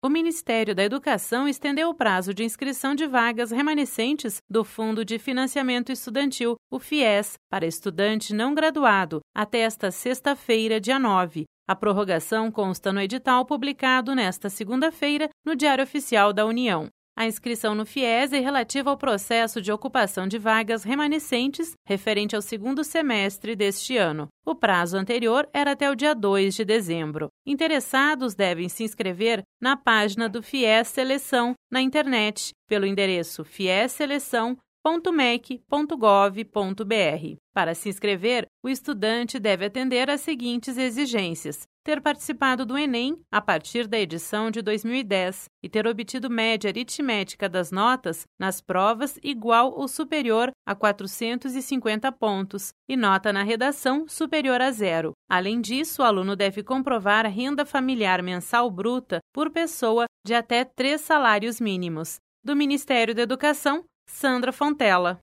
O Ministério da Educação estendeu o prazo de inscrição de vagas remanescentes do Fundo de Financiamento Estudantil, o FIES, para estudante não graduado, até esta sexta-feira, dia 9. A prorrogação consta no edital publicado nesta segunda-feira no Diário Oficial da União. A inscrição no FIES é relativa ao processo de ocupação de vagas remanescentes referente ao segundo semestre deste ano. O prazo anterior era até o dia 2 de dezembro. Interessados devem se inscrever na página do FIES Seleção na internet, pelo endereço fiesseleção.mec.gov.br. Para se inscrever, o estudante deve atender às seguintes exigências: ter participado do Enem a partir da edição de 2010 e ter obtido média aritmética das notas nas provas igual ou superior a 450 pontos e nota na redação superior a 0. Além disso, o aluno deve comprovar a renda familiar mensal bruta por pessoa de até 3 salários mínimos. Do Ministério da Educação, Sandra Fontella.